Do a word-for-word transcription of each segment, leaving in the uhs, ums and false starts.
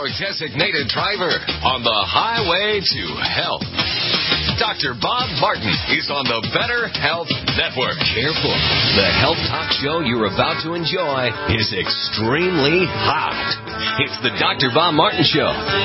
your designated driver on the highway to health. Doctor Bob Martin is on the Better Health Network. Careful. The health talk show you're about to enjoy is extremely hot. It's the Doctor Bob Martin Show.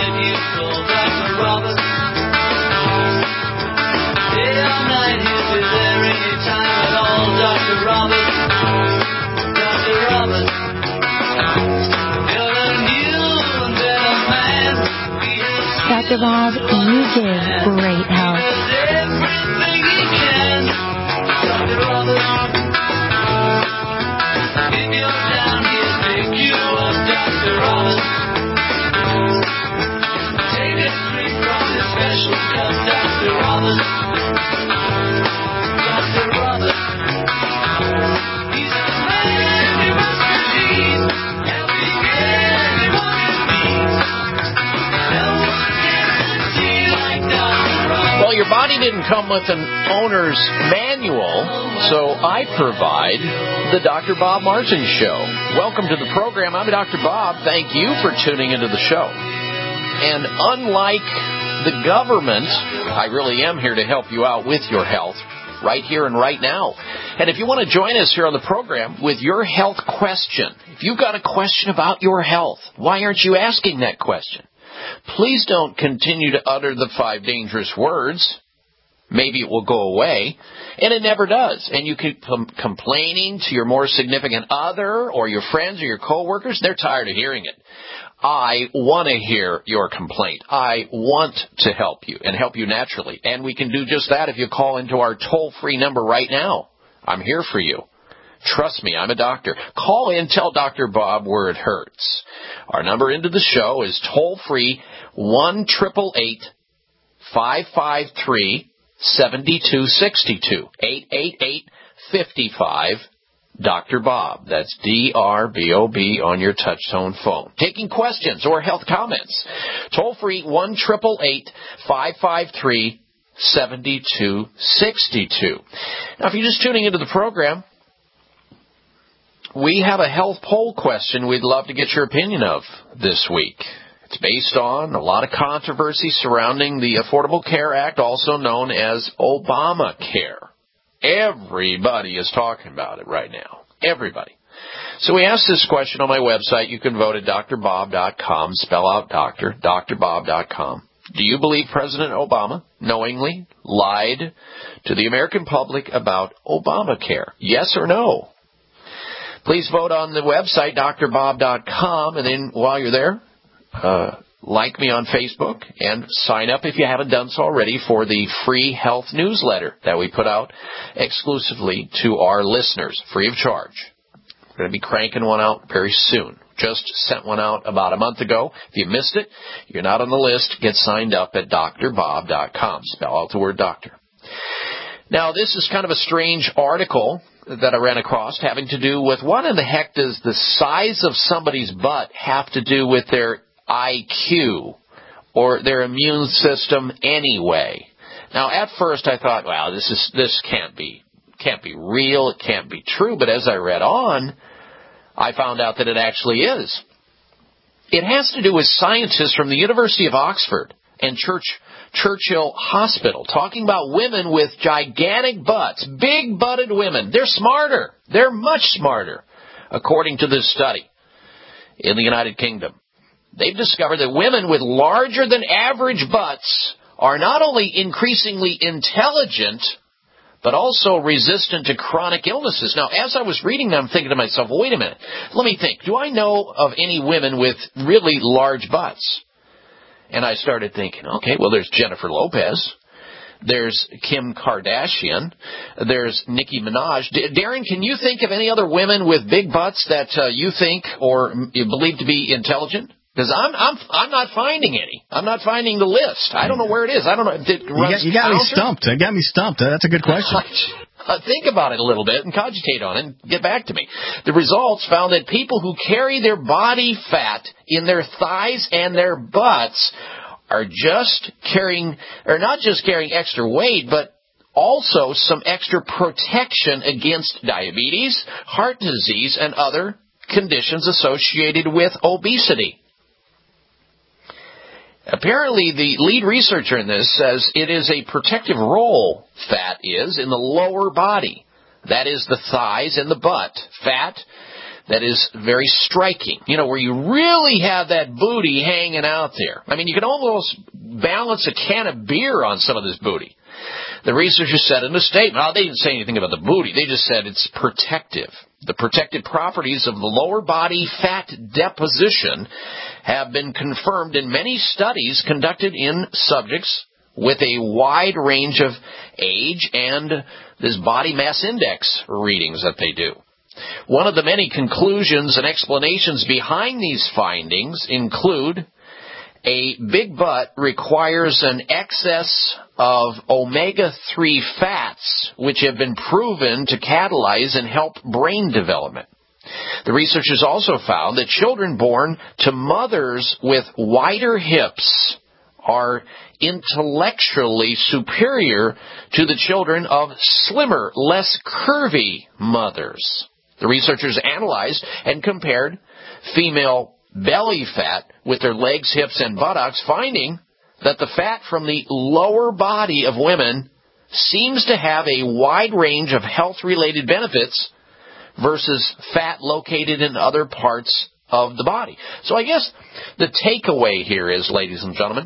Doctor Bob, you give great help. Well, your body didn't come with an owner's manual, so I provide the Doctor Bob Martin Show. Welcome to the program. I'm Doctor Bob. Thank you for tuning into the show. And unlike the government, I really am here to help you out with your health right here and right now. And if you want to join us here on the program with your health question, if you've got a question about your health, why aren't you asking that question? Please don't continue to utter the five dangerous words. Maybe it will go away, and it never does. And you keep com- complaining to your more significant other or your friends or your coworkers. They're tired of hearing it. I want to hear your complaint. I want to help you and help you naturally. And we can do just that if you call into our toll-free number right now. I'm here for you. Trust me, I'm a doctor. Call in, tell Doctor Bob where it hurts. Our number into the show is toll-free one eight eight eight, five five three, seven two six two. eight eight eight, five five, Doctor Bob. That's D R B O B on your touch-tone phone. Taking questions or health comments. Toll-free one eight eight eight, five five three, seven two six two. Now, if you're just tuning into the program, we have a health poll question we'd love to get your opinion of this week. It's based on a lot of controversy surrounding the Affordable Care Act, also known as Obamacare. Everybody is talking about it right now. Everybody. So we asked this question on my website. You can vote at D R bob dot com. Spell out doctor, D R bob dot com. Do you believe President Obama knowingly lied to the American public about Obamacare? Yes or no? Please vote on the website, D R bob dot com, and then while you're there, uh, like me on Facebook and sign up if you haven't done so already for the free health newsletter that we put out exclusively to our listeners, free of charge. We're going to be cranking one out very soon. Just sent one out about a month ago. If you missed it, you're not on the list. Get signed up at D R bob dot com. Spell out the word doctor. Now, this is kind of a strange article that I ran across having to do with what in the heck does the size of somebody's butt have to do with their I Q or their immune system anyway? Now, at first I thought, wow, this is this can't be can't be real, it can't be true. But as I read on, I found out that it actually is. It has to do with scientists from the University of Oxford and Church Churchill Hospital, talking about women with gigantic butts, big-butted women. They're smarter. They're much smarter, according to this study in the United Kingdom. They've discovered that women with larger than average butts are not only increasingly intelligent, but also resistant to chronic illnesses. Now, as I was reading that, I'm thinking to myself, well, wait a minute. Let me think. Do I know of any women with really large butts? And I started thinking, okay, well, there's Jennifer Lopez. There's Kim Kardashian. There's Nicki Minaj. D- Darren, can you think of any other women with big butts that uh, you think or you believe to be intelligent? Because I'm I'm I'm not finding any. I'm not finding the list. I don't know where it is. I don't know. Did it you got, you got me stumped. It got me stumped. That's a good question. Uh, think about it a little bit and cogitate on it and get back to me. The results found that people who carry their body fat in their thighs and their butts are just carrying, or not just carrying extra weight, but also some extra protection against diabetes, heart disease, and other conditions associated with obesity. Apparently, the lead researcher in this says it is a protective role, fat is, in the lower body. That is the thighs and the butt. Fat that is very striking. You know, where you really have that booty hanging out there. I mean, you can almost balance a can of beer on some of this booty. The researchers said in a statement, well, they didn't say anything about the booty. They just said it's protective. The protective properties of the lower body fat deposition have been confirmed in many studies conducted in subjects with a wide range of age and this body mass index readings that they do. One of the many conclusions and explanations behind these findings include a big butt requires an excess of omega three fats, which have been proven to catalyze and help brain development. The researchers also found that children born to mothers with wider hips are intellectually superior to the children of slimmer, less curvy mothers. The researchers analyzed and compared female belly fat with their legs, hips, and buttocks, finding that the fat from the lower body of women seems to have a wide range of health-related benefits versus fat located in other parts of the body. So I guess the takeaway here is, ladies and gentlemen,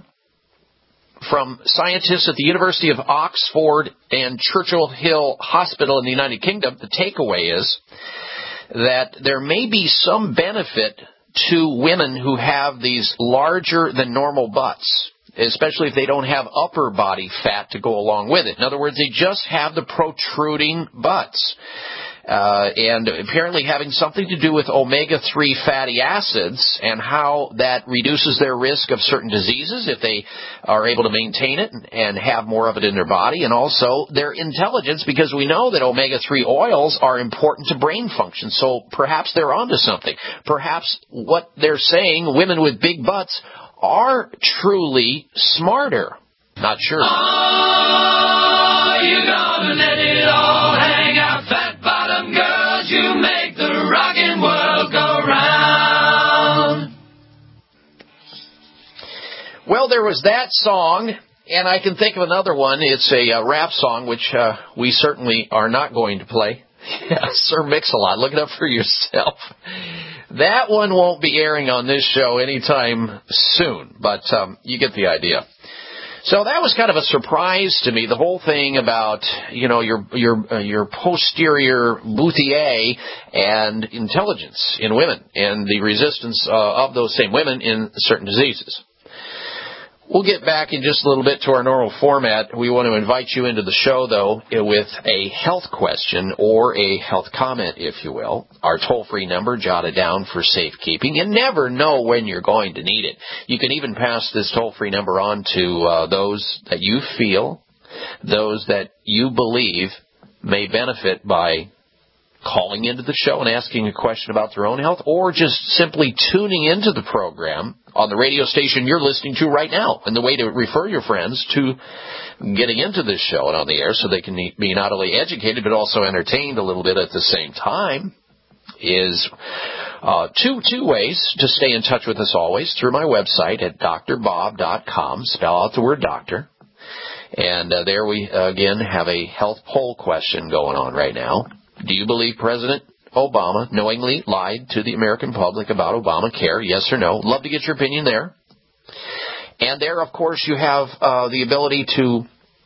from scientists at the University of Oxford and Churchill Hill Hospital in the United Kingdom, the takeaway is that there may be some benefit to women who have these larger than normal butts, especially if they don't have upper body fat to go along with it. In other words, they just have the protruding butts. Uh, and apparently having something to do with omega three fatty acids and how that reduces their risk of certain diseases if they are able to maintain it and have more of it in their body, and also their intelligence, because we know that omega three oils are important to brain function. So perhaps they're onto something. Perhaps what they're saying, women with big butts are truly smarter. Not sure. Oh, you gotta let it all hang out, fat bottom girls. You make the rockin' world go round. Well, there was that song, and I can think of another one. It's a uh, rap song, which uh, we certainly are not going to play. Yeah, Sir Mix-a-Lot. Look it up for yourself. That one won't be airing on this show anytime soon, but um, you get the idea. So that was kind of a surprise to me, the whole thing about, you know, your your uh, your posterior Bouthier and intelligence in women and the resistance uh, of those same women in certain diseases. We'll get back in just a little bit to our normal format. We want to invite you into the show, though, with a health question or a health comment, if you will. Our toll-free number, jotted down for safekeeping. You never know when you're going to need it. You can even pass this toll-free number on to uh, those that you feel, those that you believe may benefit by calling into the show and asking a question about their own health, or just simply tuning into the program on the radio station you're listening to right now. And the way to refer your friends to getting into this show and on the air so they can be not only educated but also entertained a little bit at the same time is uh, two two ways to stay in touch with us always, through my website at d r bob dot com. Spell out the word doctor. And uh, there we, uh, again, have a health poll question going on right now. Do you believe President Obama knowingly lied to the American public about Obamacare? Yes or no? Love to get your opinion there. And there, of course, you have uh, the ability to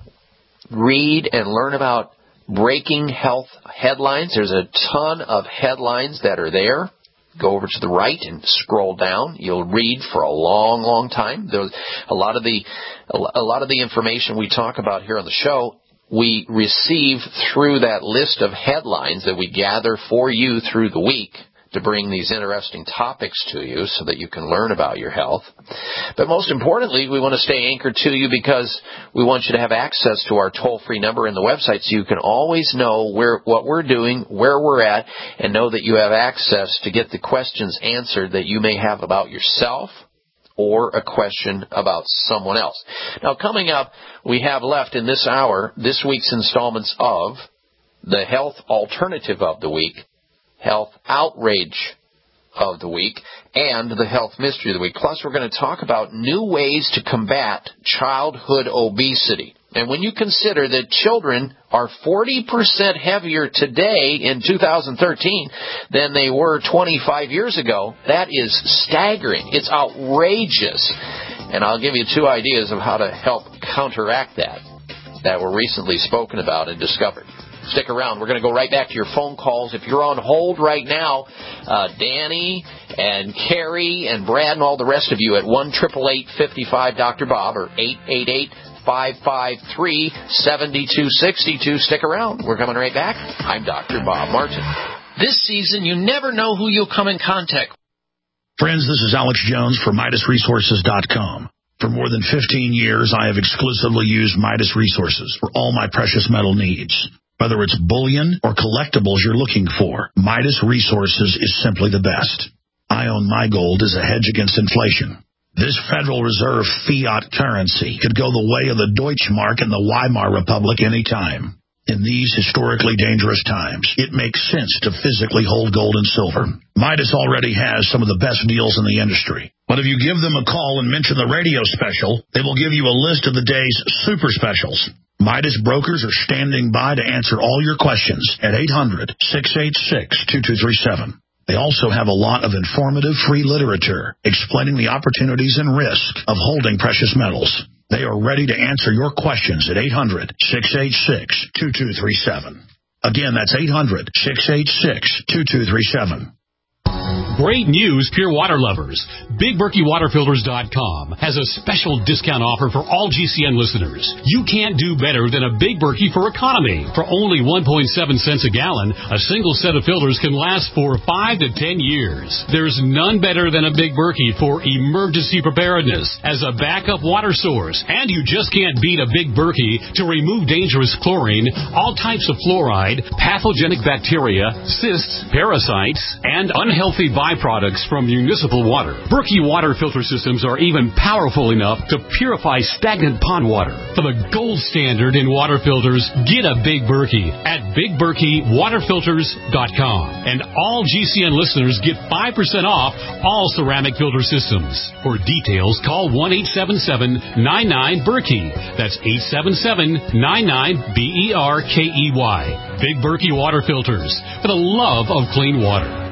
read and learn about breaking health headlines. There's a ton of headlines that are there. Go over to the right and scroll down. You'll read for a long, long time. There's a lot of the a lot of the information we talk about here on the show we receive through that list of headlines that we gather for you through the week to bring these interesting topics to you so that you can learn about your health. But most importantly, we want to stay anchored to you because we want you to have access to our toll-free number in the website so you can always know where what we're doing, where we're at, and know that you have access to get the questions answered that you may have about yourself or a question about someone else. Now, coming up, we have left in this hour this week's installments of the Health Alternative of the Week, Health Outrage of the week and the health mystery of the week. Plus, we're going to talk about new ways to combat childhood obesity. And when you consider that children are forty percent heavier today in two thousand thirteen than they were twenty-five years ago, that is staggering. It's outrageous. And I'll give you two ideas of how to help counteract that that were recently spoken about and discovered. Stick around. We're going to go right back to your phone calls. If you're on hold right now, uh, Danny and Carrie and Brad and all the rest of you at one eight eight eight, five five, Doctor Bob or eight eight eight, five five three, seven two six two. Stick around. We're coming right back. I'm Doctor Bob Martin. This season, you never know who you'll come in contact with. Friends, this is Alex Jones for Midas Resources dot com. For more than fifteen years, I have exclusively used Midas Resources for all my precious metal needs. Whether it's bullion or collectibles you're looking for, Midas Resources is simply the best. I own my gold as a hedge against inflation. This Federal Reserve fiat currency could go the way of the Deutschmark and the Weimar Republic any time. In these historically dangerous times, it makes sense to physically hold gold and silver. Midas already has some of the best deals in the industry. But if you give them a call and mention the radio special, they will give you a list of the day's super specials. Midas brokers are standing by to answer all your questions at eight hundred, six eight six, two two three seven. They also have a lot of informative free literature explaining the opportunities and risk of holding precious metals. They are ready to answer your questions at eight hundred, six eight six, two two three seven. Again, that's eight hundred, six eight six, two two three seven. Great news, pure water lovers. Big Berkey Water Filters dot com has a special discount offer for all G C N listeners. You can't do better than a Big Berkey for economy. For only one point seven cents a gallon, a single set of filters can last for five to ten years. There's none better than a Big Berkey for emergency preparedness as a backup water source. And you just can't beat a Big Berkey to remove dangerous chlorine, all types of fluoride, pathogenic bacteria, cysts, parasites, and unhealthy byproducts from municipal water. Berkey water filter systems are even powerful enough to purify stagnant pond water. For the gold standard in water filters, get a Big Berkey at Big Berkey Water Filters dot com. And all G C N listeners get five percent off all ceramic filter systems. For details, call one eight seven seven, nine nine, Berkey. That's eight seven seven, nine nine, B E R K E Y. Big Berkey Water Filters, for the love of clean water.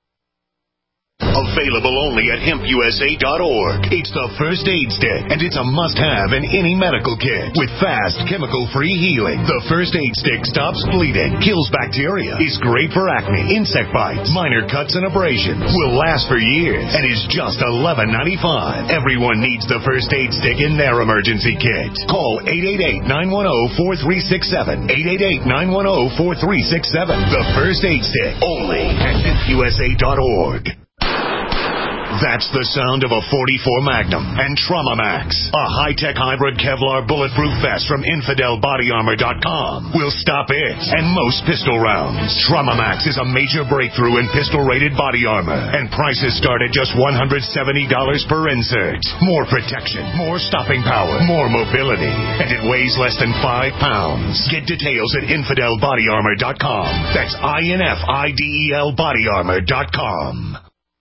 Available only at hemp U S A dot org. It's the First Aid Stick, and it's a must-have in any medical kit. With fast, chemical-free healing, the First Aid Stick stops bleeding, kills bacteria, is great for acne, insect bites, minor cuts and abrasions, will last for years, and is just eleven ninety-five. Everyone needs the First Aid Stick in their emergency kit. Call eight eight eight, nine one zero, four three six seven. eight eight eight, nine one zero, four three six seven. The First Aid Stick, only at hemp U S A dot org. That's the sound of a forty-four Magnum and Trauma Max, a high-tech hybrid Kevlar bulletproof vest from Infidel Body Armor dot com. Will stop it and most pistol rounds. Trauma Max is a major breakthrough in pistol-rated body armor, and prices start at just one hundred seventy dollars per insert. More protection, more stopping power, more mobility, and it weighs less than five pounds. Get details at Infidel Body Armor dot com. That's I N F I D E L Body Armor dot com.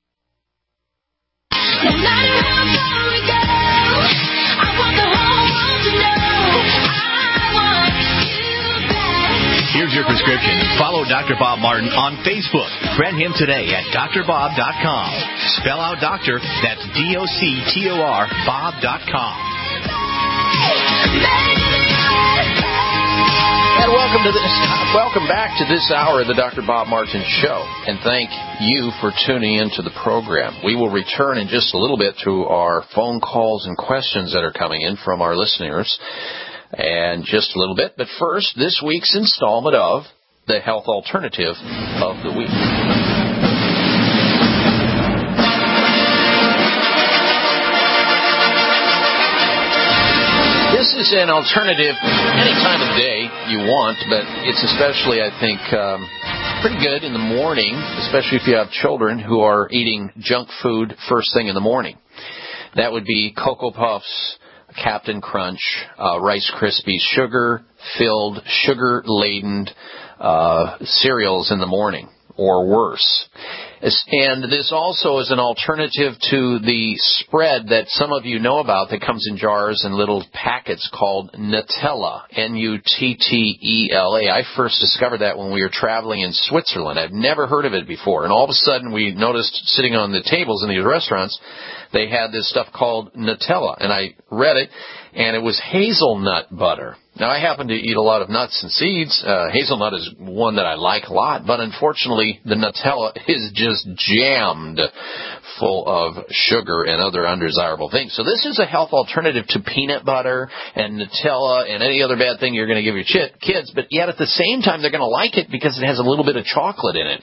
No matter how far we go, I want the whole world to know I want you back. Here's your prescription. Follow Doctor Bob Martin on Facebook. Friend him today at D R bob dot com. Spell out doctor, that's D O C T O R, Bob dot com. And welcome to this, welcome back to this hour of the Doctor Bob Martin Show, and thank you for tuning into the program. We will return in just a little bit to our phone calls and questions that are coming in from our listeners, and just a little bit. But first, this week's installment of the Health Alternative of the Week. This is an alternative any time of day you want, but it's especially, I think, um, pretty good in the morning, especially if you have children who are eating junk food first thing in the morning. That would be Cocoa Puffs, Captain Crunch, uh, Rice Krispies, sugar-filled, sugar-laden uh, cereals in the morning, or worse. And this also is an alternative to the spread that some of you know about that comes in jars and little packets called Nuttella, N U T T E L A. I first discovered that when we were traveling in Switzerland. I've never heard of it before. And all of a sudden we noticed sitting on the tables in these restaurants, they had this stuff called Nuttella. And I read it, and it was hazelnut butter. Now, I happen to eat a lot of nuts and seeds. Uh, hazelnut is one that I like a lot, but unfortunately, the Nuttella is just jammed full of sugar and other undesirable things. So this is a health alternative to peanut butter and Nutella and any other bad thing you're going to give your ch- kids, but yet at the same time, they're going to like it because it has a little bit of chocolate in it.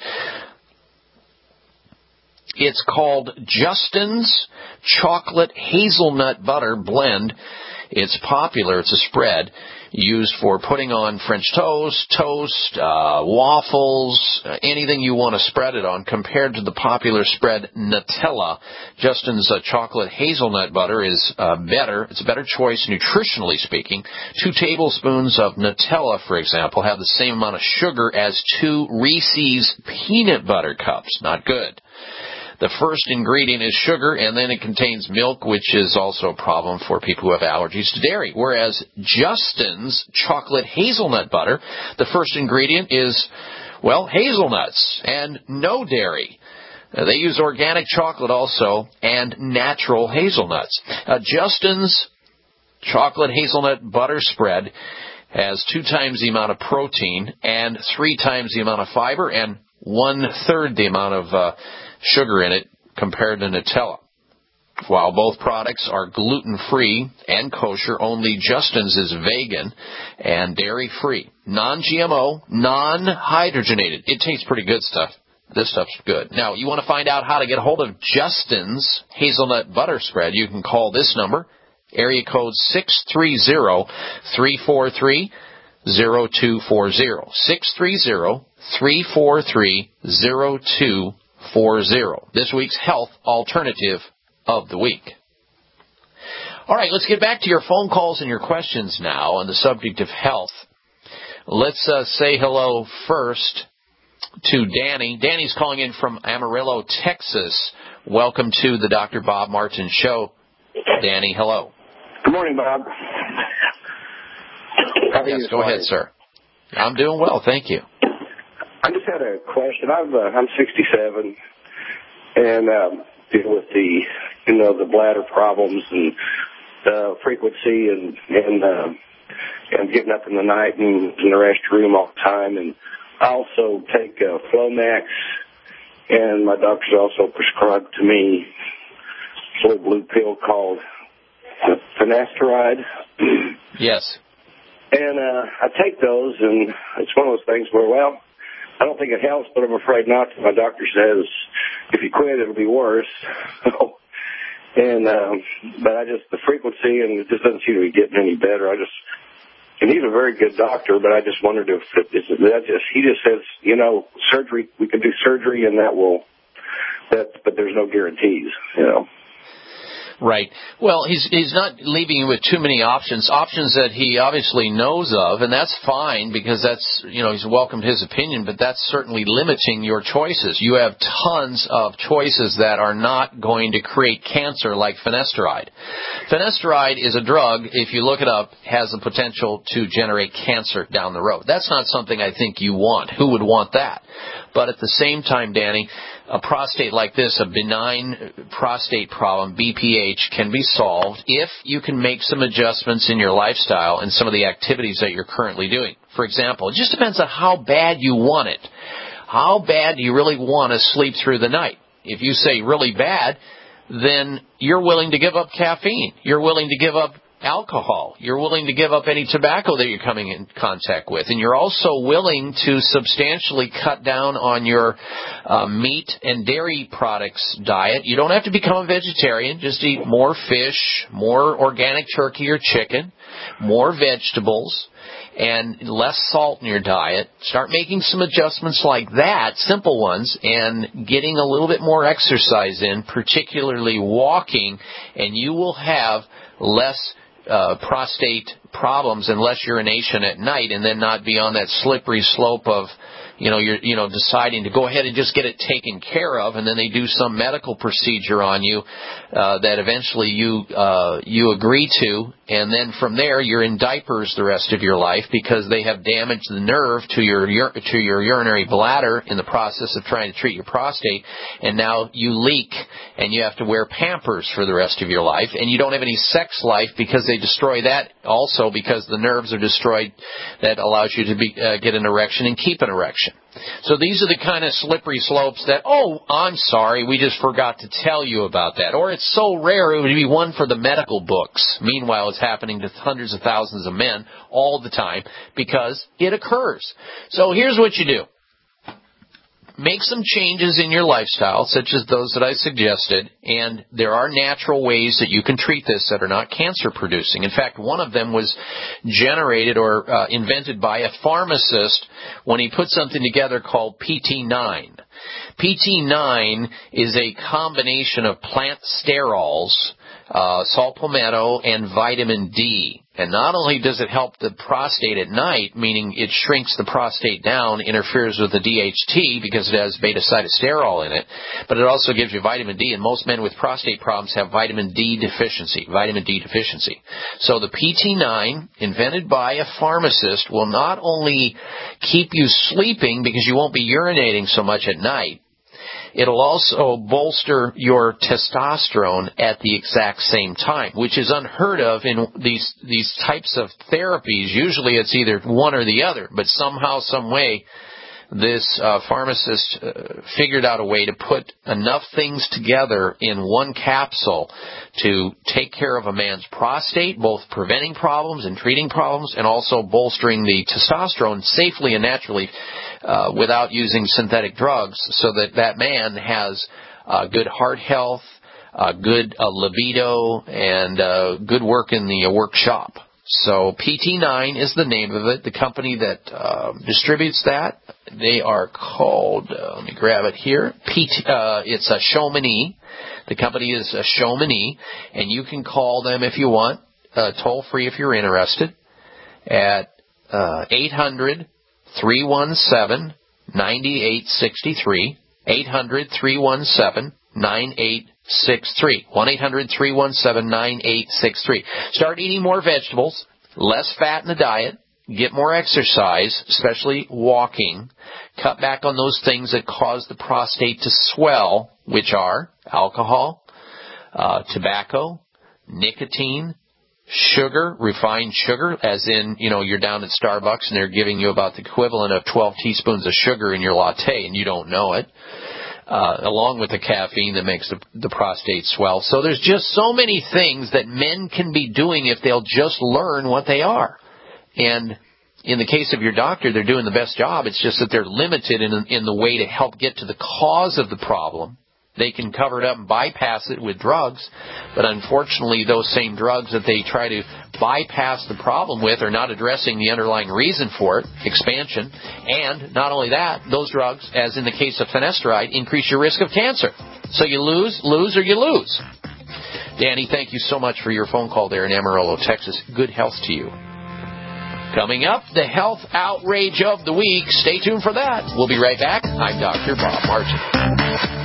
It's called Justin's Chocolate Hazelnut Butter Blend. It's popular. It's a spread used for putting on French toast, toast, uh, waffles, uh, anything you want to spread it on. Compared to the popular spread Nutella, Justin's uh, Chocolate Hazelnut Butter is uh, better. It's a better choice nutritionally speaking. Two tablespoons of Nutella, for example, have the same amount of sugar as two Reese's peanut butter cups. Not good. The first ingredient is sugar, and then it contains milk, which is also a problem for people who have allergies to dairy. Whereas Justin's Chocolate Hazelnut Butter, the first ingredient is, well, hazelnuts and no dairy. Uh, they use organic chocolate also and natural hazelnuts. Uh, Justin's Chocolate Hazelnut Butter Spread has two times the amount of protein and three times the amount of fiber and one-third the amount of uh, sugar in it compared to Nutella. While both products are gluten-free and kosher, only Justin's is vegan and dairy-free. Non-G M O, non-hydrogenated. It tastes pretty good stuff. This stuff's good. Now, you want to find out how to get a hold of Justin's Hazelnut Butter Spread, you can call this number, area code six three zero, three four three, zero two four zero. six three zero, three four three, zero two four zero. This week's health alternative of the week. All right, let's get back to your phone calls and your questions now on the subject of health. Let's uh, say hello first to Danny. Danny's calling in from Amarillo, Texas. Welcome to the Doctor Bob Martin Show. Danny, hello. Good morning, Bob. How are yes, you go ahead, sir. I'm doing well, thank you. I just had a question. I've, uh, I'm sixty-seven, and um, deal with the, you know, the bladder problems and uh, frequency, and and uh, and getting up in the night and in the restroom all the time. And I also take uh, Flomax, and my doctor's also prescribed to me a little blue pill called finasteride. Yes. And uh, I take those, and it's one of those things where, well, I don't think it helps, but I'm afraid not. My doctor says if you quit, it'll be worse. and um, but I just the frequency, and it just doesn't seem to be getting any better. I just and he's a very good doctor, but I just wondered if it, is that just he just says, you know, surgery, we can do surgery, and that will that, but there's no guarantees, you know. Right. Well, he's he's not leaving you with too many options, options that he obviously knows of, and that's fine because that's, you know, he's welcomed his opinion, but that's certainly limiting your choices. You have tons of choices that are not going to create cancer like finasteride. Finasteride is a drug, if you look it up, has the potential to generate cancer down the road. That's not something I think you want. Who would want that? But at the same time, Danny, a prostate like this, a benign prostate problem, B P H, can be solved if you can make some adjustments in your lifestyle and some of the activities that you're currently doing. For example, it just depends on how bad you want it. How bad do you really want to sleep through the night? If you say really bad, then you're willing to give up caffeine. You're willing to give up alcohol. You're willing to give up any tobacco that you're coming in contact with. And you're also willing to substantially cut down on your uh, meat and dairy products diet. You don't have to become a vegetarian. Just eat more fish, more organic turkey or chicken, more vegetables, and less salt in your diet. Start making some adjustments like that, simple ones, and getting a little bit more exercise in, particularly walking, and you will have less Uh, prostate problems and less urination at night, and then not be on that slippery slope of, you know, you're, you know, deciding to go ahead and just get it taken care of, and then they do some medical procedure on you uh, that eventually you uh, you agree to, and then from there you're in diapers the rest of your life because they have damaged the nerve to your ur- to your urinary bladder in the process of trying to treat your prostate, and now you leak and you have to wear Pampers for the rest of your life, and you don't have any sex life because they destroy that also because the nerves are destroyed that allows you to be, uh, get an erection and keep an erection. So these are the kind of slippery slopes that, oh, I'm sorry, we just forgot to tell you about that. Or it's so rare it would be one for the medical books. Meanwhile, it's happening to hundreds of thousands of men all the time because it occurs. So here's what you do. Make some changes in your lifestyle, such as those that I suggested, and there are natural ways that you can treat this that are not cancer-producing. In fact, one of them was generated or uh, invented by a pharmacist when he put something together called P T nine. P T nine is a combination of plant sterols, uh, saw palmetto, and vitamin D. And not only does it help the prostate at night, meaning it shrinks the prostate down, interferes with the D H T because it has beta-cytosterol in it, but it also gives you vitamin D, and most men with prostate problems have vitamin D deficiency, vitamin D deficiency. So the P T nine, invented by a pharmacist, will not only keep you sleeping because you won't be urinating so much at night, it'll also bolster your testosterone at the exact same time, which is unheard of in these these types of therapies. Usually it's either one or the other, but somehow, some way, this uh, pharmacist uh, figured out a way to put enough things together in one capsule to take care of a man's prostate, both preventing problems and treating problems, and also bolstering the testosterone safely and naturally uh, without using synthetic drugs, so that that man has uh, good heart health, uh, good uh, libido, and uh, good work in the uh, workshop. So P T nine is the name of it. The company that uh, distributes that, they are called, uh, let me grab it here, P T, uh, it's a Chamonix. The company is a Chamonix, and you can call them if you want, uh, toll free if you're interested, at uh, eight hundred, three one seven, nine eight six three, eight hundred, three one seven, nine eight six three, one eight hundred, three one seven, nine eight six three. Start eating more vegetables, less fat in the diet, get more exercise, especially walking, cut back on those things that cause the prostate to swell, which are alcohol, uh, tobacco, nicotine, sugar, refined sugar, as in, you know, you're down at Starbucks and they're giving you about the equivalent of twelve teaspoons of sugar in your latte and you don't know it. Uh, along with the caffeine that makes the, the prostate swell. So there's just so many things that men can be doing if they'll just learn what they are. And in the case of your doctor, they're doing the best job. It's just that they're limited in, in the way to help get to the cause of the problem. They can cover it up and bypass it with drugs, but unfortunately those same drugs that they try to bypass the problem with are not addressing the underlying reason for it, expansion, and not only that, those drugs, as in the case of finasteride, increase your risk of cancer. So you lose, lose, or you lose. Danny, thank you so much for your phone call there in Amarillo, Texas. Good health to you. Coming up, the health outrage of the week. Stay tuned for that. We'll be right back. I'm Doctor Bob Martin.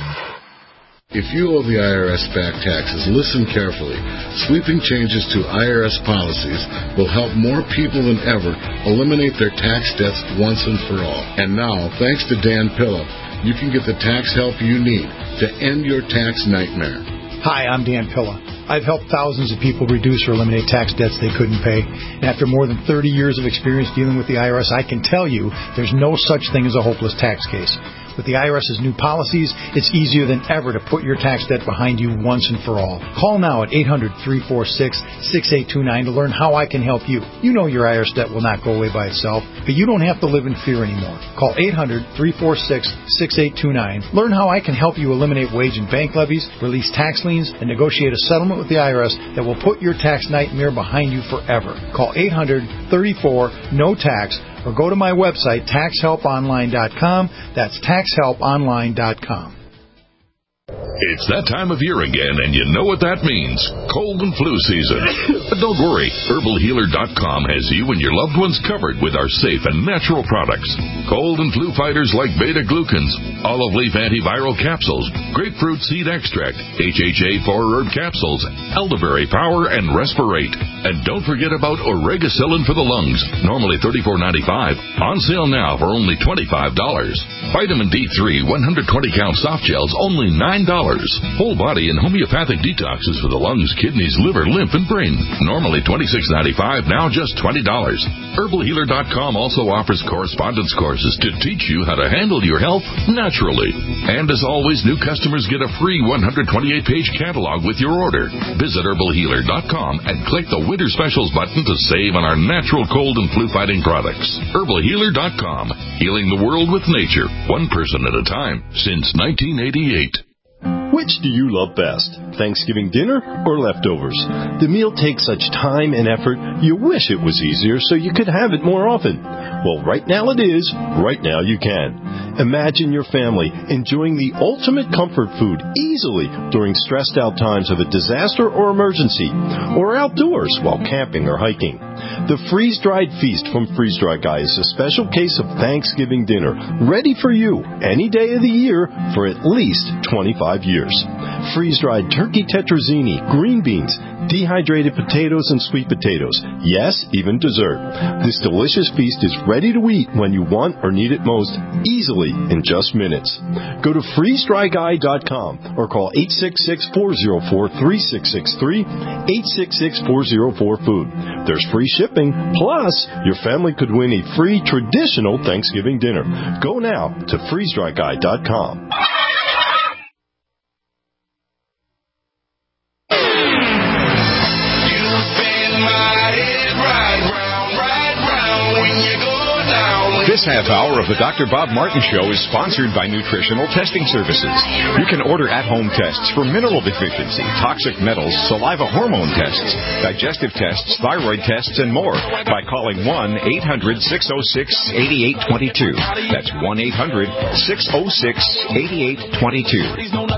If you owe the I R S back taxes, listen carefully. Sweeping changes to I R S policies will help more people than ever eliminate their tax debts once and for all. And now, thanks to Dan Pilla, you can get the tax help you need to end your tax nightmare. Hi, I'm Dan Pilla. I've helped thousands of people reduce or eliminate tax debts they couldn't pay. And after more than thirty years of experience dealing with the I R S, I can tell you there's no such thing as a hopeless tax case. With the I R S's new policies, it's easier than ever to put your tax debt behind you once and for all. Call now at eight hundred, three four six, six eight two nine to learn how I can help you. You know your I R S debt will not go away by itself, but you don't have to live in fear anymore. Call eight hundred, three four six, six eight two nine. Learn how I can help you eliminate wage and bank levies, release tax liens, and negotiate a settlement with the I R S that will put your tax nightmare behind you forever. Call eight hundred, thirty-four, N O T A X or go to my website, tax help online dot com. That's tax help online dot com. It's that time of year again, and you know what that means. Cold and flu season. But don't worry. Herbal Healer dot com has you and your loved ones covered with our safe and natural products. Cold and flu fighters like beta-glucans, olive leaf antiviral capsules, grapefruit seed extract, H H A four herb capsules, elderberry power, and respirate. And don't forget about Oregacillin for the lungs, normally thirty-four ninety-five, on sale now for only twenty-five dollars. Vitamin D three one hundred twenty count soft gels, only nine dollars. Whole body and homeopathic detoxes for the lungs, kidneys, liver, lymph, and brain. Normally twenty-six ninety-five, now just twenty dollars. Herbal Healer dot com also offers correspondence courses to teach you how to handle your health naturally. And as always, new customers get a free one hundred twenty-eight page catalog with your order. Visit Herbal Healer dot com and click the Winter Specials button to save on our natural cold and flu fighting products. Herbal Healer dot com, healing the world with nature, one person at a time, since nineteen eighty-eight. Which do you love best, Thanksgiving dinner or leftovers? The meal takes such time and effort, you wish it was easier so you could have it more often. Well, right now it is. Right now you can. Imagine your family enjoying the ultimate comfort food easily during stressed out times of a disaster or emergency, or outdoors while camping or hiking. The freeze-dried feast from Freeze Dry Guy is a special case of Thanksgiving dinner, ready for you any day of the year for at least twenty-five years. Freeze-dried turkey tetrazzini, green beans, dehydrated potatoes, and sweet potatoes. Yes, even dessert. This delicious feast is ready to eat when you want or need it most, easily in just minutes. Go to freeze dry guy dot com or call eight six six, four zero four, three six six three, eight six six, four zero four, food. There's free shipping, plus your family could win a free traditional Thanksgiving dinner. Go now to freeze dry guy dot com. This half hour of the Doctor Bob Martin Show is sponsored by Nutritional Testing Services. You can order at-home tests for mineral deficiency, toxic metals, saliva hormone tests, digestive tests, thyroid tests, and more by calling one eight hundred, six oh six, eight eight two two. That's one eight hundred, six oh six, eight eight two two.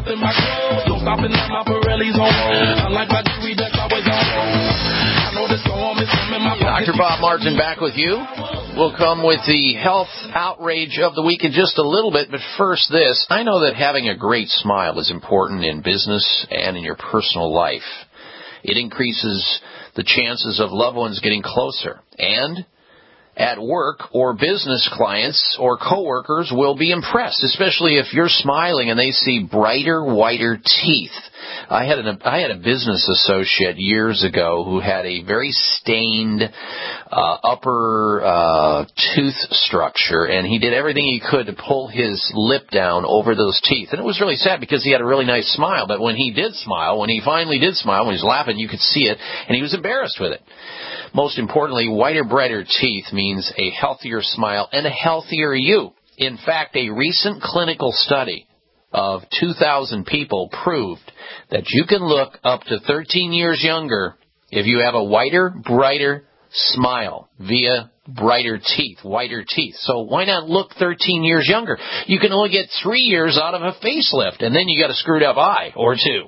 Doctor Bob Martin back with you. We'll come with the health outrage of the week in just a little bit, but first this. I know that having a great smile is important in business and in your personal life. It increases the chances of loved ones getting closer. And at work or business clients or coworkers will be impressed, especially if you're smiling and they see brighter, whiter teeth. I had an, I had a business associate years ago who had a very stained uh, upper uh, tooth structure, and he did everything he could to pull his lip down over those teeth. And it was really sad because he had a really nice smile, but when he did smile, when he finally did smile, when he was laughing, you could see it, and he was embarrassed with it. Most importantly, whiter, brighter teeth means a healthier smile and a healthier you. In fact, a recent clinical study of two thousand people proved that you can look up to thirteen years younger if you have a whiter, brighter smile via brighter teeth, whiter teeth. So why not look thirteen years younger? You can only get three years out of a facelift, and then you got a screwed up eye or two.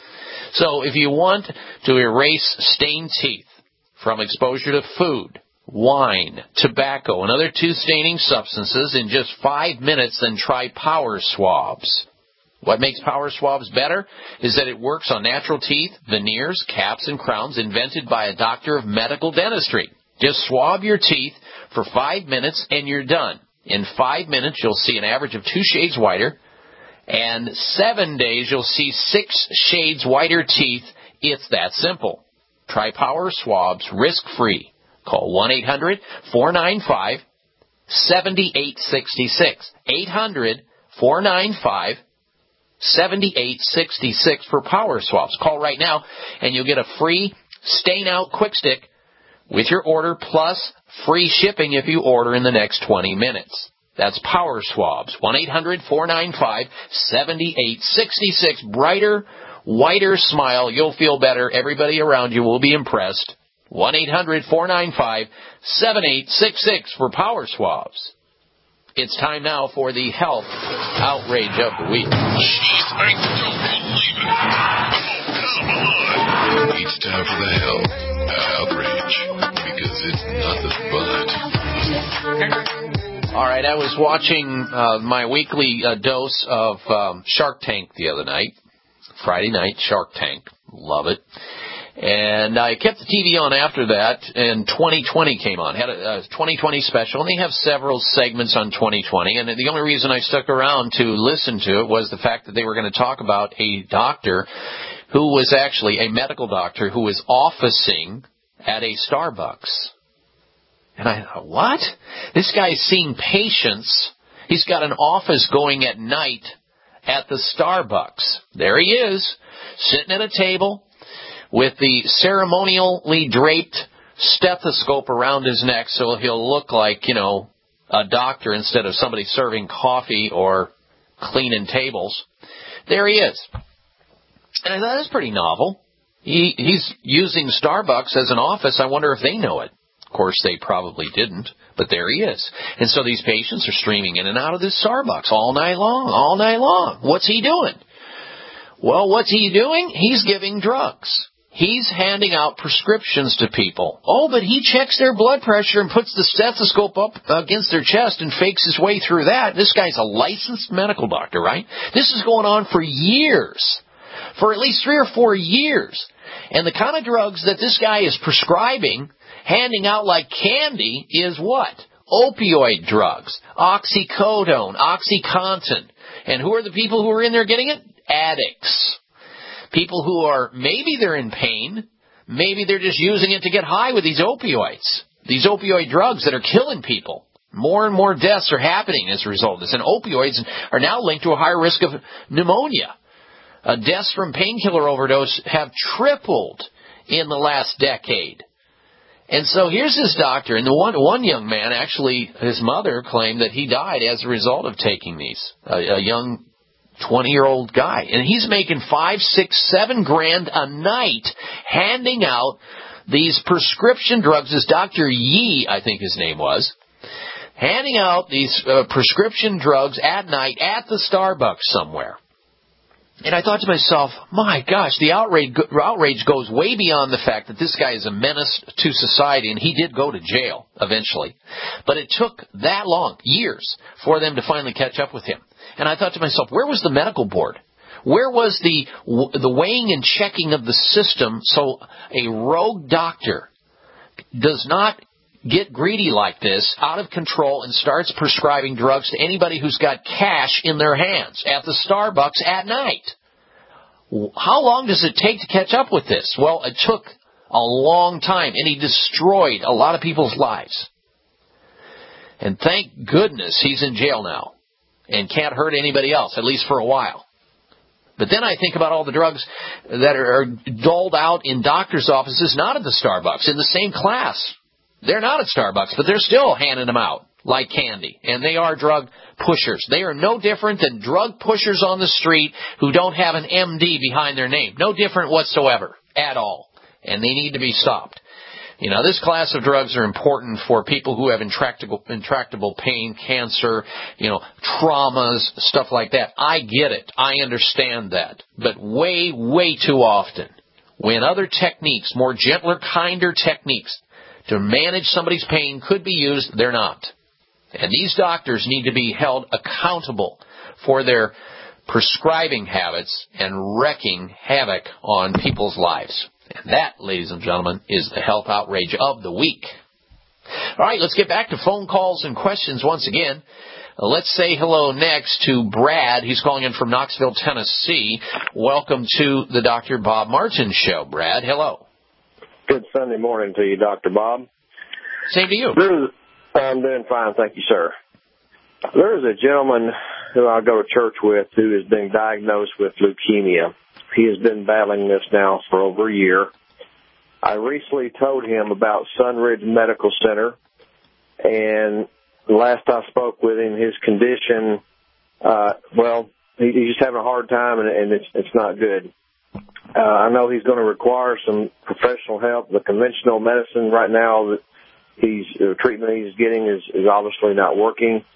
So if you want to erase stained teeth from exposure to food, wine, tobacco, and other tooth-staining substances in just five minutes, then try Power Swabs. What makes Power Swabs better is that it works on natural teeth, veneers, caps, and crowns invented by a doctor of medical dentistry. Just swab your teeth for five minutes and you're done. In five minutes, you'll see an average of two shades whiter, and seven days, you'll see six shades whiter teeth. It's that simple. Try Power Swabs risk-free. Call one eight hundred, four nine five, seven eight six six. eight hundred, four nine five, seven eight six six for Power Swabs. Call right now, and you'll get a free stain-out quick stick with your order, plus free shipping if you order in the next twenty minutes. That's Power Swabs. one eight hundred, four nine five, seven eight six six. Brighter, whiter smile. You'll feel better. Everybody around you will be impressed. one eight hundred, four nine five, seven eight six six for Power Swabs. It's time now for the health outrage of the week. Jeez, I don't believe it. Oh, come on. It's time for the health outrage, because it's nothing but. All right, I was watching uh, my weekly uh, dose of um, Shark Tank the other night. Friday night, Shark Tank. Love it. And I kept the T V on after that, and twenty twenty came on. Had a, a twenty twenty special, and they have several segments on twenty twenty. And the only reason I stuck around to listen to it was the fact that they were going to talk about a doctor who was actually a medical doctor who was officing at a Starbucks. And I thought, what? This guy's seeing patients. He's got an office going at night at the Starbucks. There he is, sitting at a table with the ceremonially draped stethoscope around his neck so he'll look like, you know, a doctor instead of somebody serving coffee or cleaning tables. There he is. And I thought, that's pretty novel. He, he's using Starbucks as an office. I wonder if they know it. Of course, they probably didn't, but there he is. And so these patients are streaming in and out of this Starbucks all night long, all night long. What's he doing? Well, what's he doing? He's giving drugs. He's handing out prescriptions to people. Oh, but he checks their blood pressure and puts the stethoscope up against their chest and fakes his way through that. This guy's a licensed medical doctor, right? This is going on for years, for at least three or four years. And the kind of drugs that this guy is prescribing, handing out like candy, is what? Opioid drugs, oxycodone, OxyContin. And who are the people who are in there getting it? Addicts. People who are, maybe they're in pain, maybe they're just using it to get high with these opioids, these opioid drugs that are killing people. More and more deaths are happening as a result of this, and opioids are now linked to a higher risk of pneumonia. Uh, deaths from painkiller overdose have tripled in the last decade. And so here's this doctor, and the one one young man, actually, his mother claimed that he died as a result of taking these, a, a young twenty-year-old guy. And he's making five, six, seven grand a night handing out these prescription drugs. This Doctor Yee, I think his name was, handing out these uh, prescription drugs at night at the Starbucks somewhere. And I thought to myself, my gosh, the outrage, outrage goes way beyond the fact that this guy is a menace to society, and he did go to jail eventually. But it took that long, years, for them to finally catch up with him. And I thought to myself, where was the medical board? Where was the the weighing and checking of the system so a rogue doctor does not get greedy like this, out of control, and starts prescribing drugs to anybody who's got cash in their hands at the Starbucks at night? How long does it take to catch up with this? Well, it took a long time, and he destroyed a lot of people's lives. And thank goodness he's in jail now and can't hurt anybody else, at least for a while. But then I think about all the drugs that are doled out in doctors' offices, not at the Starbucks, in the same class. They're not at Starbucks, but they're still handing them out like candy. And they are drug pushers. They are no different than drug pushers on the street who don't have an M D behind their name. No different whatsoever at all. And they need to be stopped. You know, this class of drugs are important for people who have intractable, intractable pain, cancer, you know, traumas, stuff like that. I get it. I understand that. But way, way too often, when other techniques, more gentler, kinder techniques to manage somebody's pain could be used, they're not. And these doctors need to be held accountable for their prescribing habits and wreaking havoc on people's lives. And that, ladies and gentlemen, is the health outrage of the week. All right, let's get back to phone calls and questions once again. Uh, let's say hello next to Brad. He's calling in from Knoxville, Tennessee. Welcome to the Doctor Bob Martin Show. Brad, hello. Good Sunday morning to you, Doctor Bob. Same to you. There's, I'm doing fine, thank you, sir. There's a gentleman who I go to church with who has been diagnosed with leukemia. He has been battling this now for over a year. I recently told him about Sunridge Medical Center, and last I spoke with him, his condition, uh, well, he, he's just having a hard time, and, and it's, it's not good. Uh, I know he's going to require some professional help. The conventional medicine right now, that he's the treatment he's getting is, is obviously not working.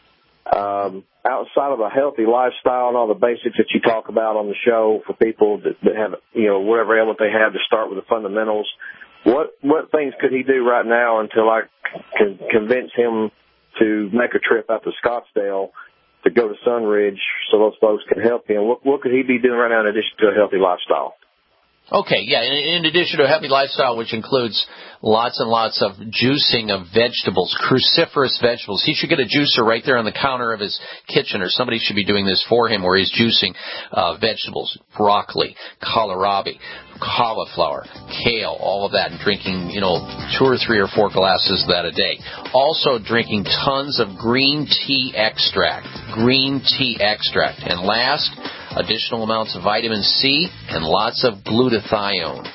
Um, outside of a healthy lifestyle and all the basics that you talk about on the show for people that, that have, you know, whatever ailment they have to start with the fundamentals, what what things could he do right now until I can convince him to make a trip out to Scottsdale to go to Sunridge so those folks can help him? What, what could he be doing right now in addition to a healthy lifestyle? Okay, yeah, in, in addition to a healthy lifestyle, which includes lots and lots of juicing of vegetables, cruciferous vegetables. He should get a juicer right there on the counter of his kitchen, or somebody should be doing this for him where he's juicing uh, vegetables, broccoli, kohlrabi, cauliflower, kale, all of that, and drinking, you know, two or three or four glasses of that a day. Also drinking tons of green tea extract, green tea extract. And last, additional amounts of vitamin C and lots of glutathione.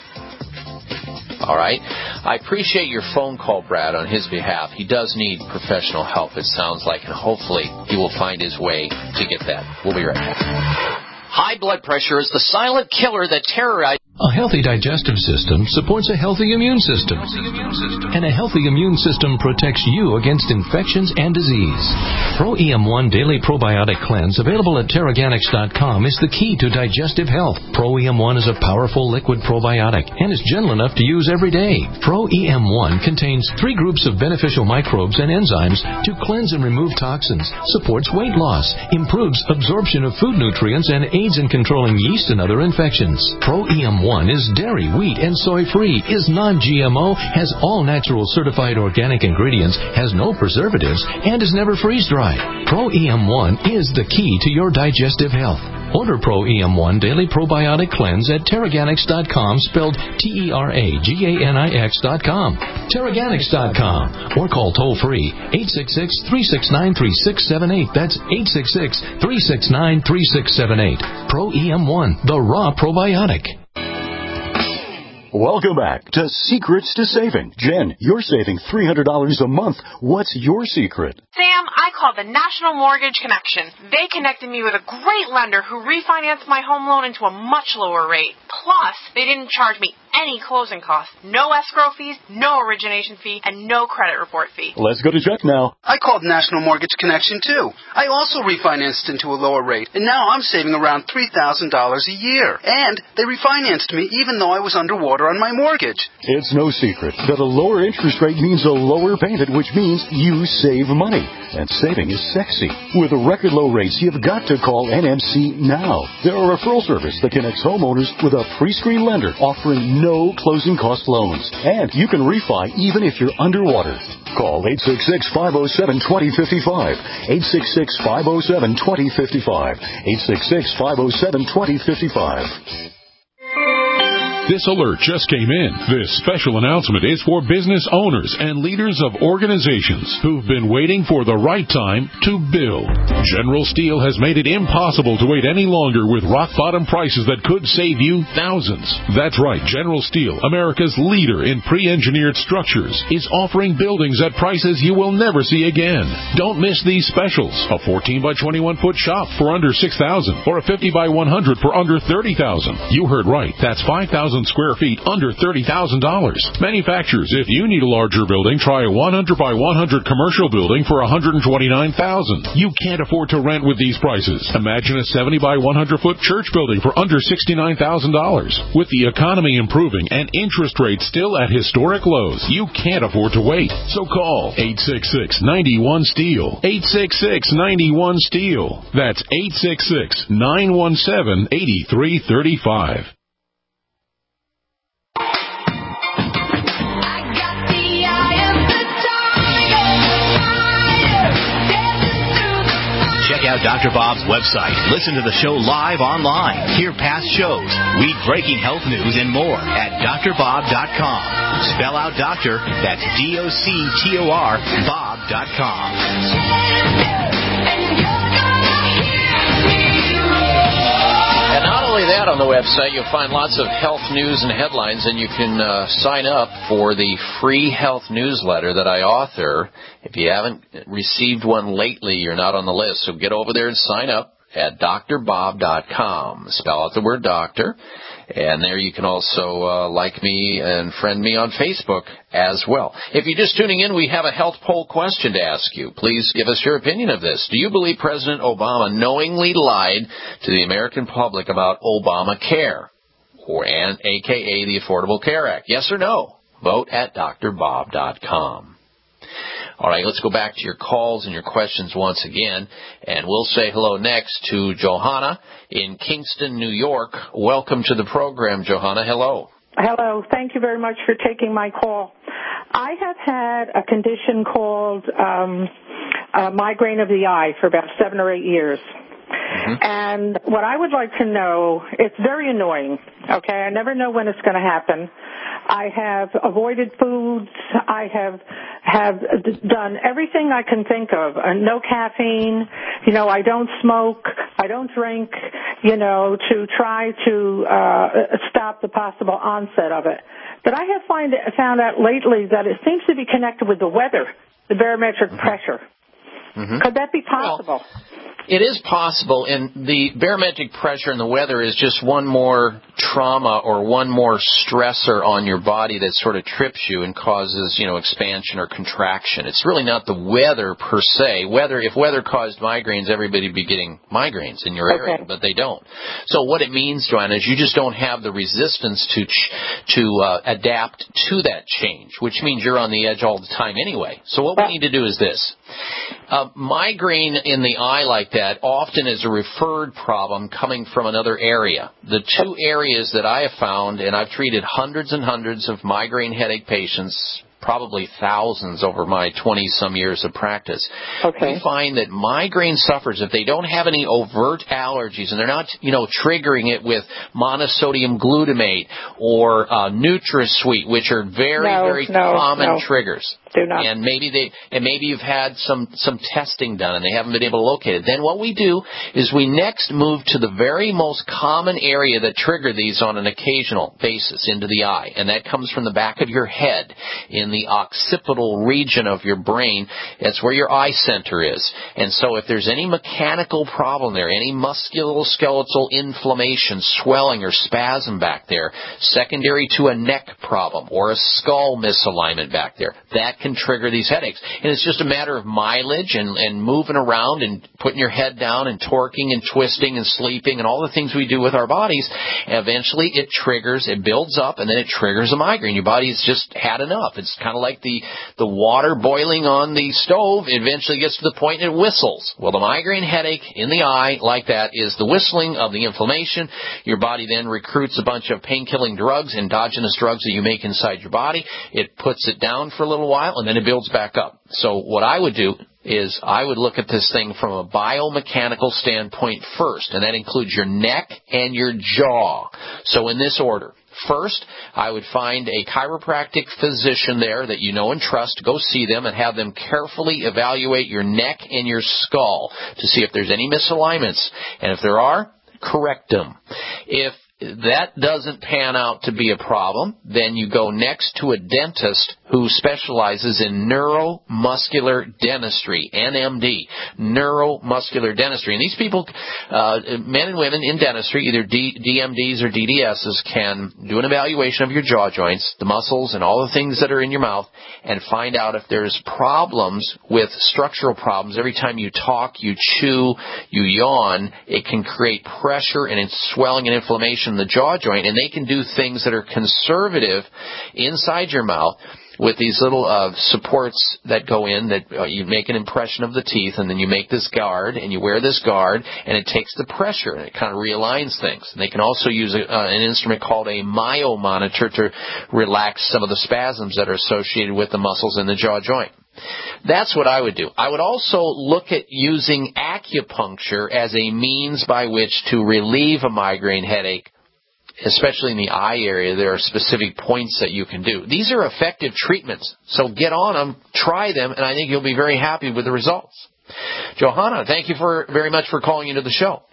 All right. I appreciate your phone call, Brad, on his behalf. He does need professional help, it sounds like, and hopefully he will find his way to get that. We'll be right back. High blood pressure is the silent killer that terrorizes. A healthy digestive system supports a healthy immune system. And a healthy immune system protects you against infections and disease. Pro E M one Daily Probiotic Cleanse, available at Terraganics dot com, is the key to digestive health. Pro E M one is a powerful liquid probiotic and is gentle enough to use every day. Pro E M one contains three groups of beneficial microbes and enzymes to cleanse and remove toxins, supports weight loss, improves absorption of food nutrients, and aids in controlling yeast and other infections. Pro E M one is dairy, wheat, and soy-free, is non-G M O, has all natural certified organic ingredients, has no preservatives, and is never freeze-dried. Pro E M one is the key to your digestive health. Order Pro E M one Daily Probiotic Cleanse at Terraganics dot com, spelled T E R A G A N I X dot com. Terraganics dot com. Or call toll-free eight six six, three six nine, three six seven eight. That's eight six six, three six nine, three six seven eight. Pro E M one, the raw probiotic. Welcome back to Secrets to Saving. Jen, you're saving three hundred dollars a month. What's your secret? Sam, I called the National Mortgage Connection. They connected me with a great lender who refinanced my home loan into a much lower rate. Plus, they didn't charge me any closing costs, no escrow fees, no origination fee, and no credit report fee. Let's go to Chuck now. I called National Mortgage Connection, too. I also refinanced into a lower rate, and now I'm saving around three thousand dollars a year. And they refinanced me even though I was underwater on my mortgage. It's no secret that a lower interest rate means a lower payment, which means you save money. And saving is sexy. With record low rates, you've got to call N M C now. They're a referral service that connects homeowners with a pre-screened lender offering no closing cost loans. And you can refi even if you're underwater. Call eight six six, five oh seven, two oh five five. eight six six, five oh seven, two oh five five. eight six six, five oh seven, two oh five five. This alert just came in. This special announcement is for business owners and leaders of organizations who've been waiting for the right time to build. General Steel has made it impossible to wait any longer with rock-bottom prices that could save you thousands. That's right. General Steel, America's leader in pre-engineered structures, is offering buildings at prices you will never see again. Don't miss these specials. A fourteen by twenty-one foot shop for under six thousand dollars or a fifty by one hundred for under thirty thousand dollars. You heard right. That's five thousand square feet under thirty thousand dollars. Manufacturers, if you need a larger building, try a one hundred by one hundred commercial building for one hundred twenty-nine thousand dollars. You can't afford to rent with these prices. Imagine a seventy by one hundred foot church building for under sixty-nine thousand dollars. With the economy improving and interest rates still at historic lows, you can't afford to wait. So call eight six six, nine one, STEEL. eight six six, nine one, STEEL. That's eight six six, nine one seven, eight three three five. Check out Doctor Bob's website. Listen to the show live online. Hear past shows. Read breaking health news and more at D R bob dot com. Spell out doctor, that's D O C T O R, Bob dot com. And not only that, on the website, you'll find lots of health news and headlines, and you can uh, sign up for the free health newsletter that I author. If you haven't received one lately, you're not on the list, so get over there and sign up at D R bob dot com. Spell out the word doctor, And there you can also uh, like me and friend me on Facebook as well. If you're just tuning in, we have a health poll question to ask you. Please give us your opinion of this. Do you believe President Obama knowingly lied to the American public about Obamacare, or and a k a the Affordable Care Act? Yes or no? Vote at D R bob dot com. All right, let's go back to your calls and your questions once again, and we'll say hello next to Johanna in Kingston, New York. Welcome to the program, Johanna. Hello. Hello. Thank you very much for taking my call. I have had a condition called um, uh, migraine of the eye for about seven or eight years. Mm-hmm. And what I would like to know, it's very annoying, okay? I never know when it's going to happen. I have avoided foods. I have have done everything I can think of. Uh, no caffeine. You know, I don't smoke. I don't drink, you know, to try to uh, stop the possible onset of it. But I have find, found out lately that it seems to be connected with the weather, the barometric mm-hmm. pressure. Mm-hmm. Could that be possible? Well, it is possible, and the barometric pressure and the weather is just one more trauma or one more stressor on your body that sort of trips you and causes, you know, expansion or contraction. It's really not the weather per se. Weather, if weather caused migraines, everybody would be getting migraines in your area, okay. but they don't. So what it means, Joanna, is you just don't have the resistance to ch- to uh, adapt to that change, which means you're on the edge all the time anyway. So what we need to do is this. Uh, migraine in the eye like that often is a referred problem coming from another area. The two areas that I have found, and I've treated hundreds and hundreds of migraine headache patients, probably thousands over my twenty-some years of practice. Okay. We find that migraine sufferers, if they don't have any overt allergies and they're not, you know, triggering it with monosodium glutamate or uh, NutraSweet, which are very, no, very no, common no. triggers. Do not. And maybe they, and maybe you've had some, some testing done and they haven't been able to locate it. Then what we do is we next move to the very most common area that trigger these on an occasional basis into the eye. And that comes from the back of your head in the occipital region of your brain. That's where your eye center is. And so if there's any mechanical problem there, any musculoskeletal inflammation, swelling or spasm back there, secondary to a neck problem or a skull misalignment back there, that can trigger these headaches. And it's just a matter of mileage and, and moving around and putting your head down and torquing and twisting and sleeping and all the things we do with our bodies. And eventually it triggers, it builds up, and then it triggers a migraine. Your body's just had enough. It's kind of like the, the water boiling on the stove. It eventually gets to the point and it whistles. Well, the migraine headache in the eye like that is the whistling of the inflammation. Your body then recruits a bunch of pain-killing drugs, endogenous drugs that you make inside your body. It puts it down for a little while, and then it builds back up. So what I would do is I would look at this thing from a biomechanical standpoint first, and that includes your neck and your jaw. So in this order. First, I would find a chiropractic physician there that you know and trust. Go see them and have them carefully evaluate your neck and your skull to see if there's any misalignments. And if there are, correct them. If that doesn't pan out to be a problem, then you go next to a dentist who specializes in neuromuscular dentistry, N M D, neuromuscular dentistry. And these people, uh, men and women in dentistry, either D- DMDs or D D Ss, can do an evaluation of your jaw joints, the muscles, and all the things that are in your mouth, and find out if there's problems with structural problems. Every time you talk, you chew, you yawn, it can create pressure and it's swelling and inflammation in the jaw joint, and they can do things that are conservative inside your mouth with these little uh, supports that go in that uh, you make an impression of the teeth, and then you make this guard, and you wear this guard, and it takes the pressure, and it kind of realigns things. And they can also use a, uh, an instrument called a myomonitor to relax some of the spasms that are associated with the muscles in the jaw joint. That's what I would do. I would also look at using acupuncture as a means by which to relieve a migraine headache. Especially in the eye area, there are specific points that you can do. These are effective treatments, so get on them, try them, and I think you'll be very happy with the results. Johanna, thank you for very much for calling into the show.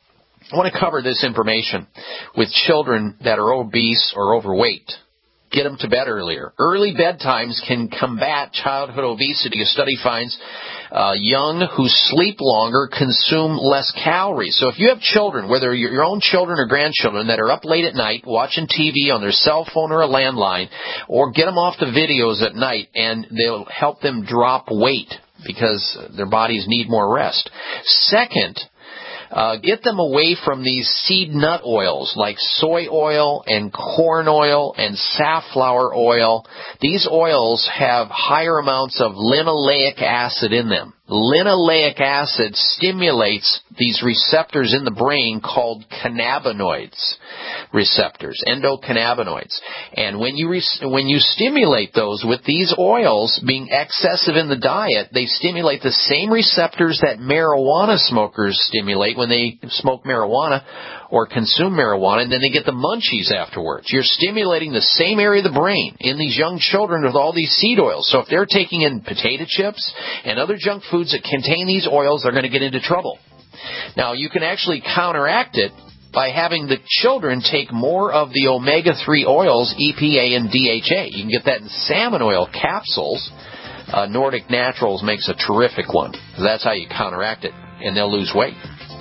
I want to cover this information with children that are obese or overweight. Get them to bed earlier. Early bedtimes can combat childhood obesity. A study finds Uh, young who sleep longer consume less calories. So if you have children, whether your own children or grandchildren, that are up late at night watching T V on their cell phone or a landline, or get them off the videos at night, and they'll help them drop weight because their bodies need more rest. Second, Uh, get them away from these seed nut oils like soy oil and corn oil and safflower oil. These oils have higher amounts of linoleic acid in them. Linoleic acid stimulates these receptors in the brain called cannabinoids receptors, endocannabinoids. And when you re- when you stimulate those with these oils being excessive in the diet, they stimulate the same receptors that marijuana smokers stimulate when they smoke marijuana or consume marijuana, and then they get the munchies afterwards. You're stimulating the same area of the brain in these young children with all these seed oils. So if they're taking in potato chips and other junk foods that contain these oils, they're going to get into trouble. Now, you can actually counteract it by having the children take more of the omega three oils, E P A and D H A. You can get that in salmon oil capsules. Uh, Nordic Naturals makes a terrific one. That's how you counteract it, and they'll lose weight.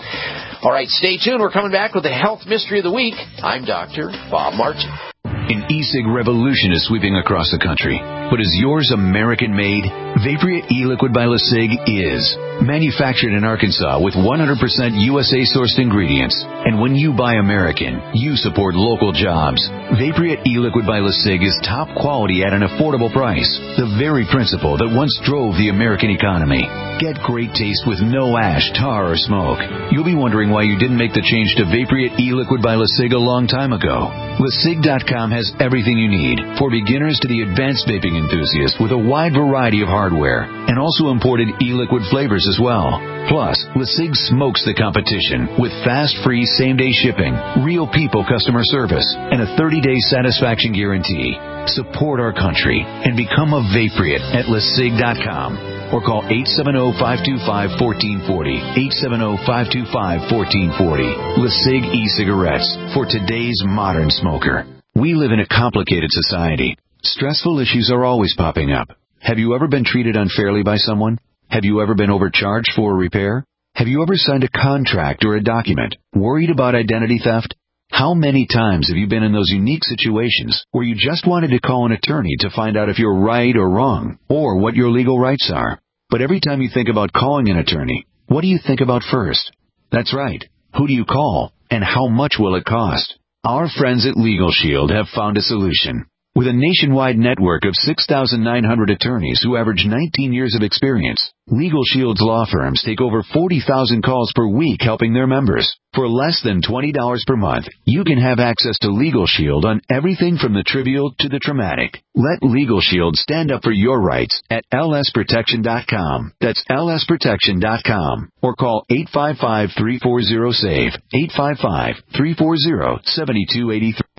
All right, stay tuned. We're coming back with the Health Mystery of the Week. I'm Doctor Bob Martin. An e-cig revolution is sweeping across the country. But is yours American-made? Vaporeat e-liquid by LeSig is. Manufactured in Arkansas with one hundred percent U S A-sourced ingredients. And when you buy American, you support local jobs. Vaporeat e-liquid by LeSig is top quality at an affordable price. The very principle that once drove the American economy. Get great taste with no ash, tar, or smoke. You'll be wondering why you didn't make the change to Vaporeat e-liquid by LeSig a long time ago. LeSig dot com has everything you need, for beginners to the advanced vaping enthusiast, with a wide variety of hardware, and also imported e-liquid flavors as well. Plus, LeSig smokes the competition with fast, free, same-day shipping, real people customer service, and a thirty-day satisfaction guarantee. Support our country and become a Vaporeat at LeSig dot com. Or call eight seven zero, five two five, one four four zero, eight seven zero, five two five, one four four zero. LeSig e-cigarettes for today's modern smoker. We live in a complicated society. Stressful issues are always popping up. Have you ever been treated unfairly by someone? Have you ever been overcharged for a repair? Have you ever signed a contract or a document worried about identity theft? How many times have you been in those unique situations where you just wanted to call an attorney to find out if you're right or wrong, or what your legal rights are? But every time you think about calling an attorney, what do you think about first? That's right. Who do you call, and how much will it cost? Our friends at Legal Shield have found a solution. With a nationwide network of six thousand nine hundred attorneys who average nineteen years of experience, Legal Shield's law firms take over forty thousand calls per week helping their members. For less than twenty dollars per month, you can have access to Legal Shield on everything from the trivial to the traumatic. Let Legal Shield stand up for your rights at L S protection dot com. That's L S protection dot com. Or call eight five five, three four zero, SAVE, eight five five, three four zero, seven two eight three.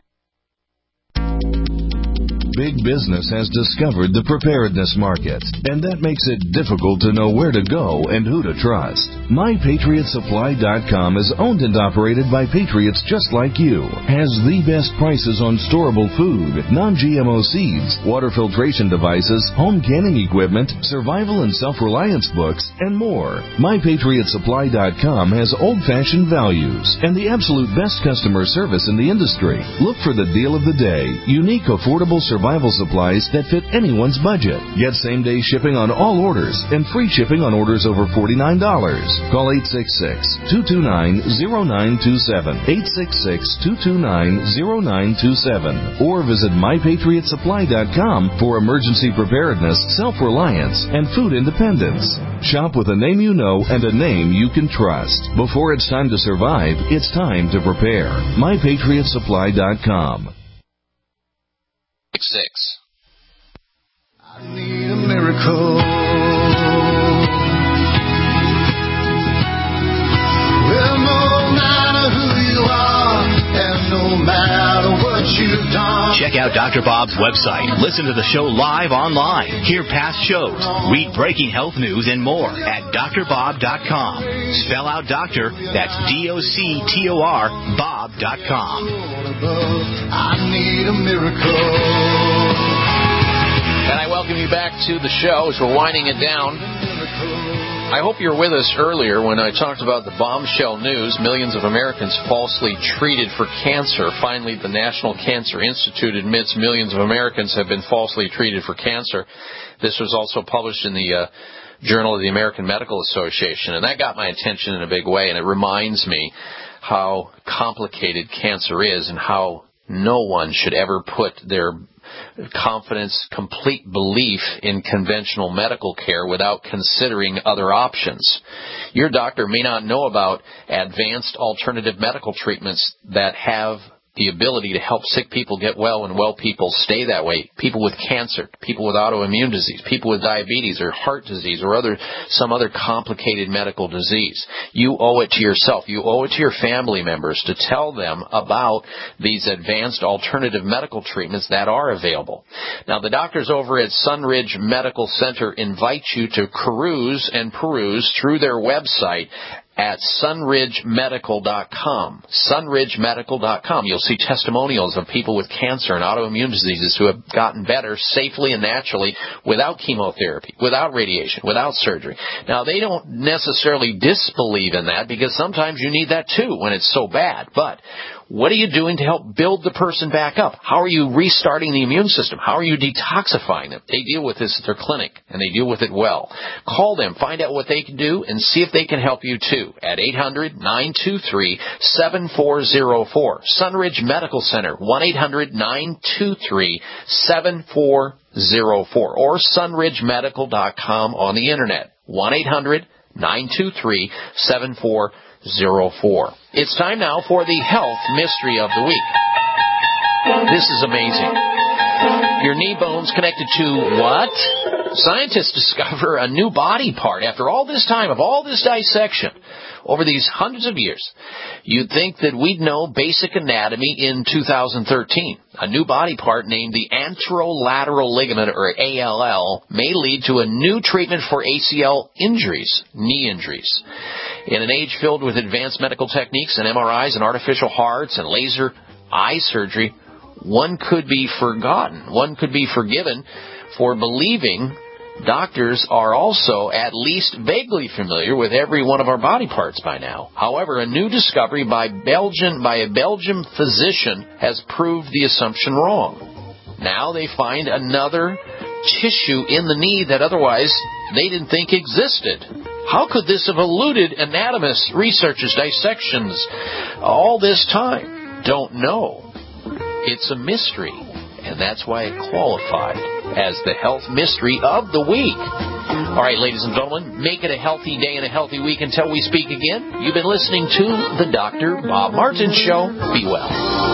Big business has discovered the preparedness market, and that makes it difficult to know where to go and who to trust. My Patriot Supply dot com is owned and operated by patriots just like you. Has the best prices on storable food, non-G M O seeds, water filtration devices, home canning equipment, survival and self-reliance books, and more. My Patriot Supply dot com has old-fashioned values and the absolute best customer service in the industry. Look for the deal of the day. Unique, affordable survival Survival supplies that fit anyone's budget. Get same-day shipping on all orders and free shipping on orders over forty-nine dollars. Call eight six six, two two nine, zero nine two seven, eight six six, two two nine, zero nine two seven, or visit My Patriot Supply dot com for emergency preparedness, self-reliance, and food independence. Shop with a name you know and a name you can trust. Before it's time to survive, it's time to prepare. My Patriot Supply dot com. Six. I need a miracle. Well, no matter who you are, and no matter what you've done. Check out Doctor Bob's website. Listen to the show live online. Hear past shows. Read breaking health news and more at Dr Bob dot com. Spell out doctor, that's D O C T O R, Bob dot com. I need a miracle. And I welcome you back to the show as we're winding it down. I hope you were with us earlier when I talked about the bombshell news, millions of Americans falsely treated for cancer. Finally, the National Cancer Institute admits millions of Americans have been falsely treated for cancer. This was also published in the uh, Journal of the American Medical Association, and that got my attention in a big way, and it reminds me how complicated cancer is and how no one should ever put their confidence, complete belief in conventional medical care without considering other options. Your doctor may not know about advanced alternative medical treatments that have the ability to help sick people get well and well people stay that way. People with cancer, people with autoimmune disease, people with diabetes or heart disease or other some other complicated medical disease. You owe it to yourself. You owe it to your family members to tell them about these advanced alternative medical treatments that are available. Now, the doctors over at Sunridge Medical Center invite you to cruise and peruse through their website at sunridge medical dot com. sunridge medical dot com. You'll see testimonials of people with cancer and autoimmune diseases who have gotten better safely and naturally without chemotherapy, without radiation, without surgery. Now, they don't necessarily disbelieve in that because sometimes you need that too when it's so bad. But what are you doing to help build the person back up? How are you restarting the immune system? How are you detoxifying them? They deal with this at their clinic, and they deal with it well. Call them, find out what they can do, and see if they can help you too at eight hundred, nine two three, seven four zero four. Sunridge Medical Center, one eight hundred, nine two three, seven four zero four. Or sunridge medical dot com on the Internet, one eight hundred, nine two three, seven four zero four. It's time now for the health mystery of the week. This is amazing. Your knee bone's connected to what? Scientists discover a new body part after all this time of all this dissection over these hundreds of years. You'd think that we'd know basic anatomy in two thousand thirteen. A new body part named the anterolateral ligament, or A L L, may lead to a new treatment for A C L injuries, knee injuries. In an age filled with advanced medical techniques and M R Is and artificial hearts and laser eye surgery, one could be forgotten. One could be forgiven for believing doctors are also at least vaguely familiar with every one of our body parts by now. However, a new discovery by Belgian by a Belgian physician has proved the assumption wrong. Now they find another tissue in the knee that otherwise they didn't think existed. How could this have eluded anatomists, researchers, dissections all this time? Don't know. It's a mystery, and that's why it qualified as the health mystery of the week. All right, ladies and gentlemen, make it a healthy day and a healthy week until we speak again. You've been listening to the Doctor Bob Martin Show. Be well.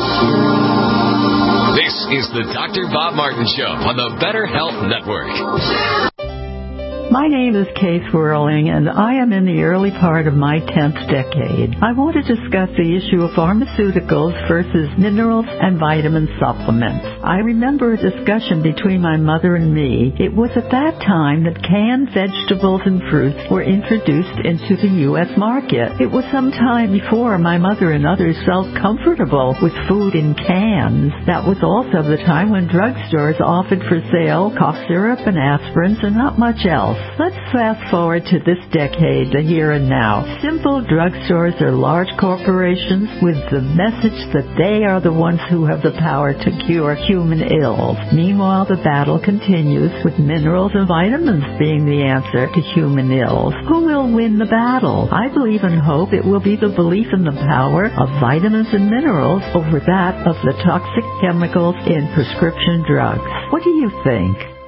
This is the Doctor Bob Martin Show on the Better Health Network. My name is Kay Swirling, and I am in the early part of my tenth decade. I want to discuss the issue of pharmaceuticals versus minerals and vitamin supplements. I remember a discussion between my mother and me. It was at that time that canned vegetables and fruits were introduced into the U S market. It was some time before my mother and others felt comfortable with food in cans. That was also the time when drugstores offered for sale cough syrup and aspirins and not much else. Let's fast forward to this decade, the here and now. Simple drugstores are large corporations with the message that they are the ones who have the power to cure human ills. Meanwhile, the battle continues with minerals and vitamins being the answer to human ills. Who will win the battle? I believe and hope it will be the belief in the power of vitamins and minerals over that of the toxic chemicals in prescription drugs. What do you think?